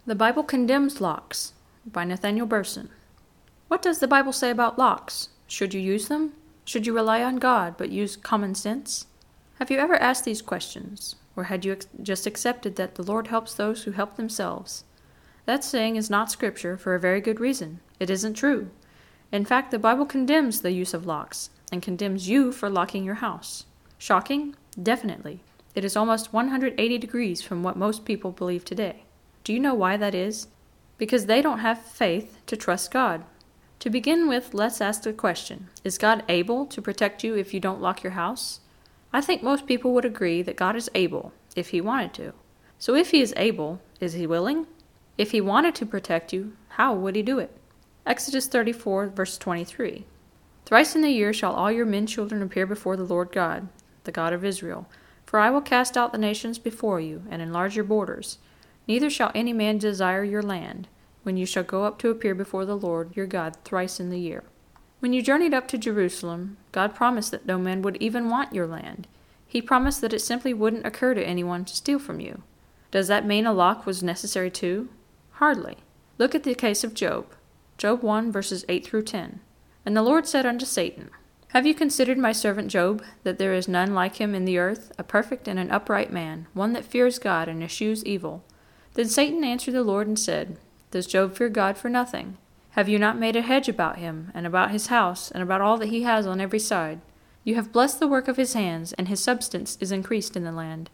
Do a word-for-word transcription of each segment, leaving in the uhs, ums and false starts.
The Bible Condemns Locks by Nathaniel Burson. What does the Bible say about locks? Should you use them? Should you rely on God but use common sense? Have you ever asked these questions, or had you ex- just accepted that the Lord helps those who help themselves? That saying is not scripture for a very good reason. It isn't true. In fact, the Bible condemns the use of locks, and condemns you for locking your house. Shocking? Definitely. It is almost one hundred eighty degrees from what most people believe today. Do you know why that is? Because they don't have faith to trust God. To begin with, let's ask the question, is God able to protect you if you don't lock your house? I think most people would agree that God is able, if He wanted to. So if He is able, is He willing? If He wanted to protect you, how would He do it? Exodus thirty-four, verse twenty-three. Thrice in the year shall all your men children appear before the Lord God, the God of Israel. For I will cast out the nations before you, and enlarge your borders. Neither shall any man desire your land, when you shall go up to appear before the Lord your God thrice in the year. When you journeyed up to Jerusalem, God promised that no man would even want your land. He promised that it simply wouldn't occur to anyone to steal from you. Does that mean a lock was necessary too? Hardly. Look at the case of Job. Job one, verses eight through ten. And the Lord said unto Satan, Have you considered my servant Job, that there is none like him in the earth, a perfect and an upright man, one that fears God and eschews evil? Then Satan answered the Lord and said, Does Job fear God for nothing? Have you not made a hedge about him, and about his house, and about all that he has on every side? You have blessed the work of his hands, and his substance is increased in the land.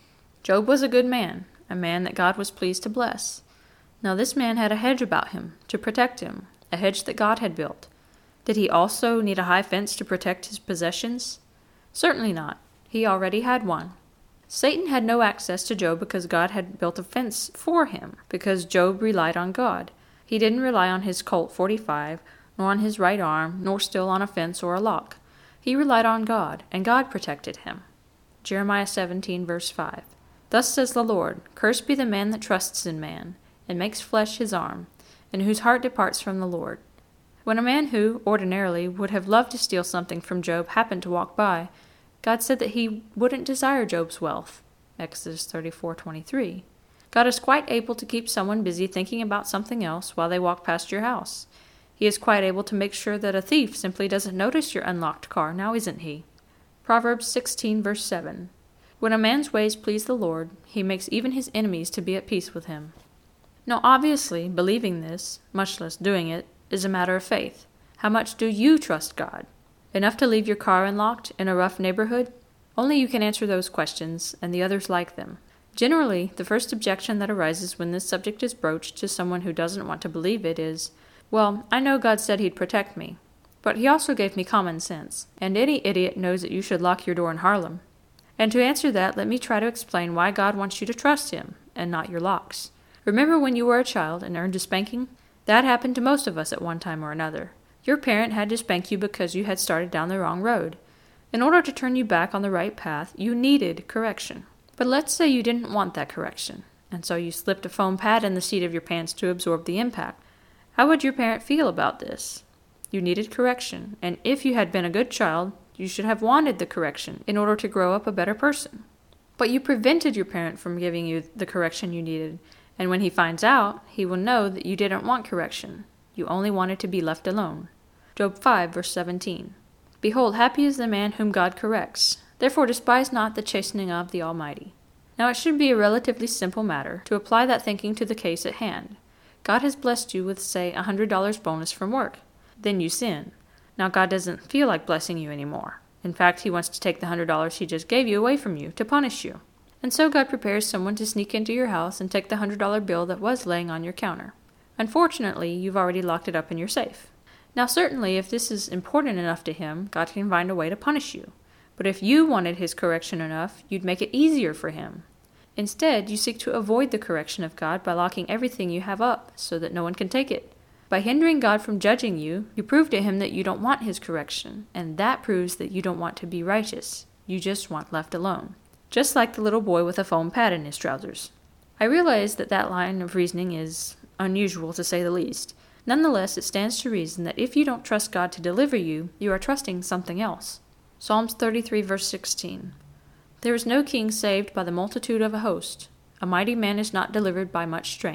Job was a good man, a man that God was pleased to bless. Now this man had a hedge about him, to protect him, a hedge that God had built. Did he also need a high fence to protect his possessions? Certainly not. He already had one. Satan had no access to Job because God had built a fence for him, because Job relied on God. He didn't rely on his Colt forty-five, nor on his right arm, nor still on a fence or a lock. He relied on God, and God protected him. Jeremiah seventeen, verse five. Thus says the Lord, Cursed be the man that trusts in man, and makes flesh his arm, and whose heart departs from the Lord. When a man who, ordinarily, would have loved to steal something from Job happened to walk by, God said that he wouldn't desire Job's wealth. Exodus thirty-four, twenty-three. God is quite able to keep someone busy thinking about something else while they walk past your house. He is quite able to make sure that a thief simply doesn't notice your unlocked car, now isn't he? Proverbs sixteen, verse seven. When a man's ways please the Lord, he makes even his enemies to be at peace with him. Now obviously, believing this, much less doing it, is a matter of faith. How much do you trust God? Enough to leave your car unlocked in a rough neighborhood? Only you can answer those questions, and the others like them. Generally, the first objection that arises when this subject is broached to someone who doesn't want to believe it is, well, I know God said He'd protect me, but He also gave me common sense, and any idiot knows that you should lock your door in Harlem. And to answer that, let me try to explain why God wants you to trust Him, and not your locks. Remember when you were a child and earned a spanking? That happened to most of us at one time or another. Your parent had to spank you because you had started down the wrong road. In order to turn you back on the right path, you needed correction. But let's say you didn't want that correction, and so you slipped a foam pad in the seat of your pants to absorb the impact. How would your parent feel about this? You needed correction, and if you had been a good child, you should have wanted the correction in order to grow up a better person. But you prevented your parent from giving you the correction you needed, and when he finds out, he will know that you didn't want correction. You only wanted to be left alone. Job five, verse seventeen. Behold, happy is the man whom God corrects. Therefore despise not the chastening of the Almighty. Now it should be a relatively simple matter to apply that thinking to the case at hand. God has blessed you with, say, a one hundred dollars bonus from work. Then you sin. Now God doesn't feel like blessing you anymore. In fact, He wants to take the one hundred dollars He just gave you away from you to punish you. And so God prepares someone to sneak into your house and take the one hundred dollars bill that was laying on your counter. Unfortunately, you've already locked it up in your safe. Now certainly, if this is important enough to Him, God can find a way to punish you. But if you wanted His correction enough, you'd make it easier for Him. Instead, you seek to avoid the correction of God by locking everything you have up so that no one can take it. By hindering God from judging you, you prove to Him that you don't want His correction, and that proves that you don't want to be righteous. You just want left alone. Just like the little boy with a foam pad in his trousers. I realize that that line of reasoning is unusual to say the least. Nonetheless, it stands to reason that if you don't trust God to deliver you, you are trusting something else. Psalms thirty-three, verse sixteen. There is no king saved by the multitude of a host. A mighty man is not delivered by much strength.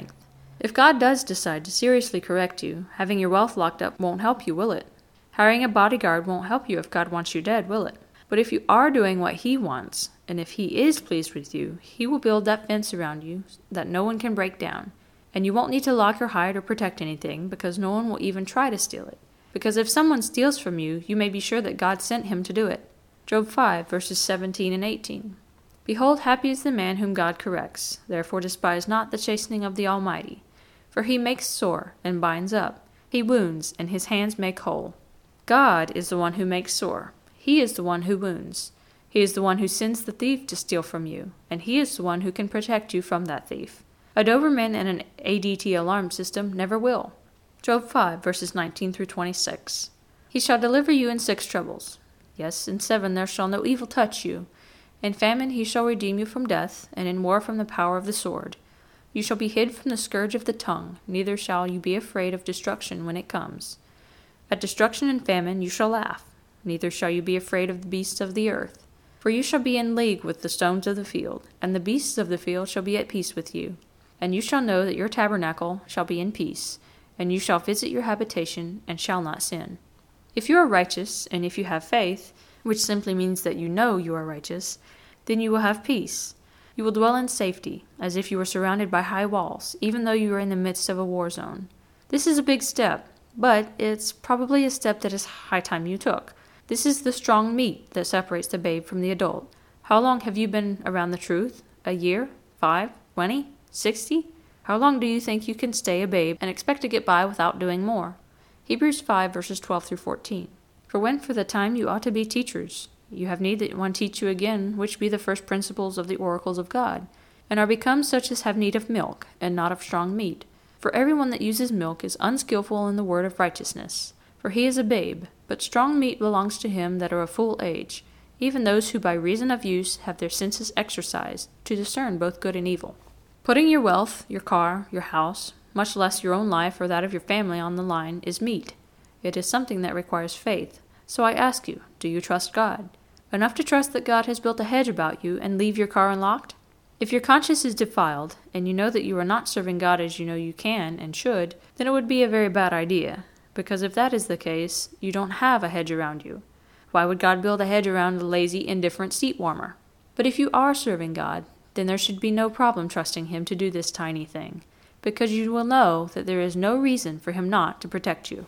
If God does decide to seriously correct you, having your wealth locked up won't help you, will it? Hiring a bodyguard won't help you if God wants you dead, will it? But if you are doing what He wants, and if He is pleased with you, He will build that fence around you that no one can break down. And you won't need to lock or hide or protect anything, because no one will even try to steal it. Because if someone steals from you, you may be sure that God sent him to do it. Job five, verses seventeen and eighteen. Behold, happy is the man whom God corrects. Therefore despise not the chastening of the Almighty. For He makes sore, and binds up. He wounds, and His hands make whole. God is the one who makes sore. He is the one who wounds. He is the one who sends the thief to steal from you, and He is the one who can protect you from that thief. A Doberman and an A D T alarm system never will. Job five, verses nineteen through twenty-six. He shall deliver you in six troubles. Yes, in seven there shall no evil touch you. In famine He shall redeem you from death, and in war from the power of the sword. You shall be hid from the scourge of the tongue, neither shall you be afraid of destruction when it comes. At destruction and famine you shall laugh, neither shall you be afraid of the beasts of the earth. For you shall be in league with the stones of the field, and the beasts of the field shall be at peace with you. And you shall know that your tabernacle shall be in peace, and you shall visit your habitation, and shall not sin. If you are righteous, and if you have faith, which simply means that you know you are righteous, then you will have peace. You will dwell in safety, as if you were surrounded by high walls, even though you are in the midst of a war zone. This is a big step, but it's probably a step that is high time you took. This is the strong meat that separates the babe from the adult. How long have you been around the truth? A year? Five? Twenty? Sixty? How long do you think you can stay a babe and expect to get by without doing more? Hebrews five, verses twelve through fourteen. For when for the time you ought to be teachers, you have need that one teach you again, which be the first principles of the oracles of God, and are become such as have need of milk, and not of strong meat. For everyone that uses milk is unskillful in the word of righteousness, for he is a babe, but strong meat belongs to him that are of full age, even those who by reason of use have their senses exercised, to discern both good and evil. Putting your wealth, your car, your house, much less your own life or that of your family on the line, is meat. It is something that requires faith. So I ask you, do you trust God? Enough to trust that God has built a hedge about you and leave your car unlocked? If your conscience is defiled, and you know that you are not serving God as you know you can and should, then it would be a very bad idea, because if that is the case, you don't have a hedge around you. Why would God build a hedge around a lazy, indifferent seat warmer? But if you are serving God, then there should be no problem trusting Him to do this tiny thing, because you will know that there is no reason for Him not to protect you.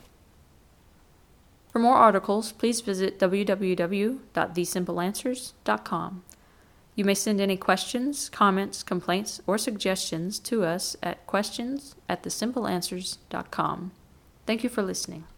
For more articles, please visit w w w dot the simple answers dot com. You may send any questions, comments, complaints, or suggestions to us at questions at the simple answers dot com. Thank you for listening.